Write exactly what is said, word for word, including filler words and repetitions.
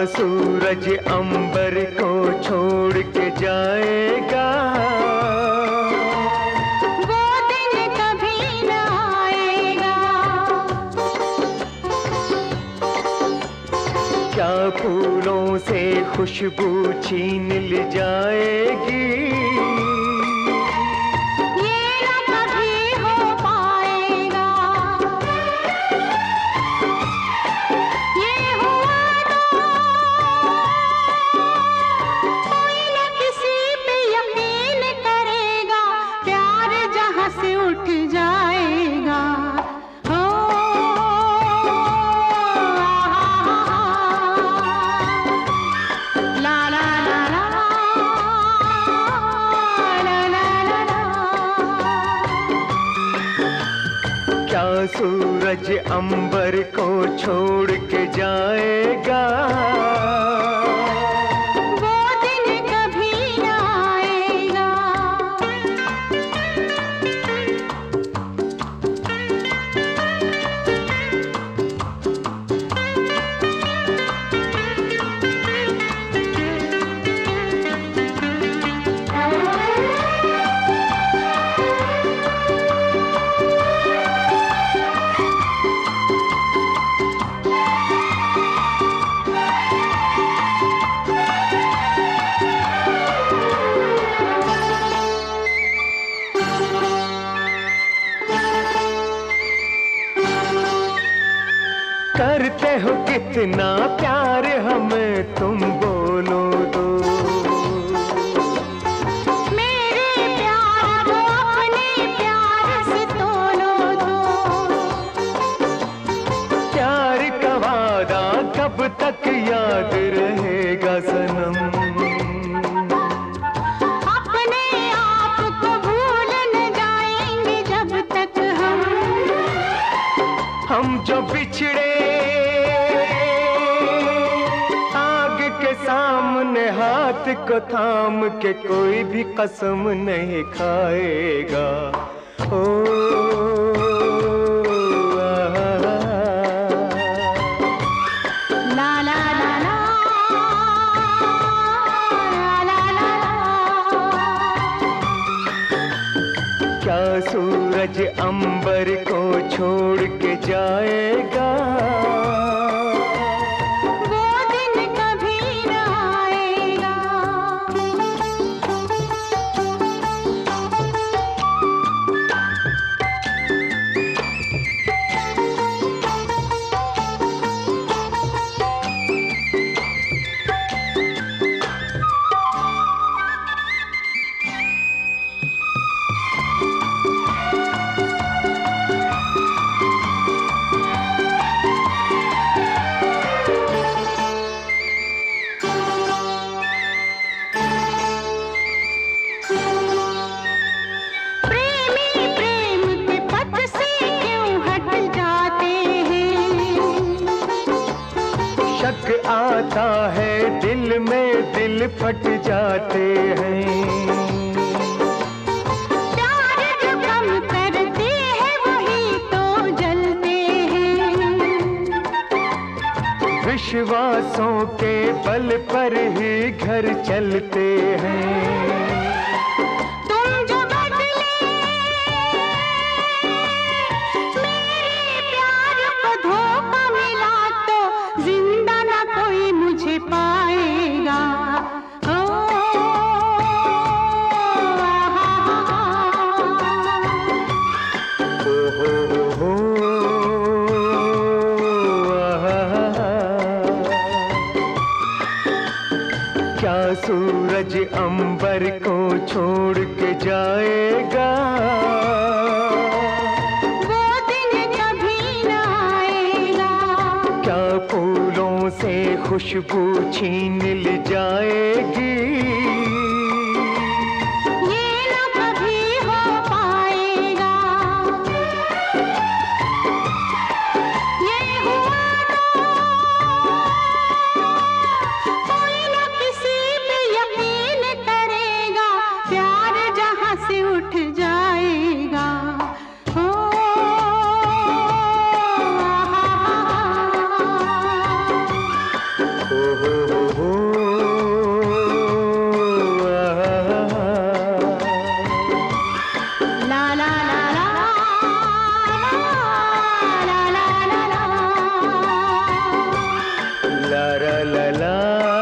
सूरज अंबर को छोड़ के जाएगा, वो दिन कभी न आएगा। क्या फूलों से खुशबू छीन ले जाएगी, सूरज अंबर को छोड़ के जाएगा, वो दिन कभी न आएगा। करते हो कितना प्यार हमें तुम बोलो दो, मेरे प्यार को अपने प्यार से तोलो दो। प्यार का वादा कब तक याद रहेगा सनम, अपने आप को भूल न जाएंगे जब तक हम हम जो बिछड़े आग के सामने हाथ को थाम के कोई भी कसम नहीं खाएगा। ओ ला ला ला ला ला ला ला। क्या सूरज अंबर को छोड़ के जाएगा, वो दिन कभी न आएगा। शक आता है दिल में, दिल फट जाते हैं। प्यार जो कम करते हैं वही तो जलते हैं। विश्वासों के बल पर ही घर चलते हैं। पाएगा ओ, हो हो हो क्या सूरज अंबर को छोड़ के जाएगा, वो दिन कभी न आएगा। क्या फूलों से खुशबू छीन ले जाएगी, ये न कभी हो पाएगा। ये हुआ तो कोई न किसी पे यकीन करेगा, प्यार जहां से उठ जाएगा। ओ, हो हो ला ला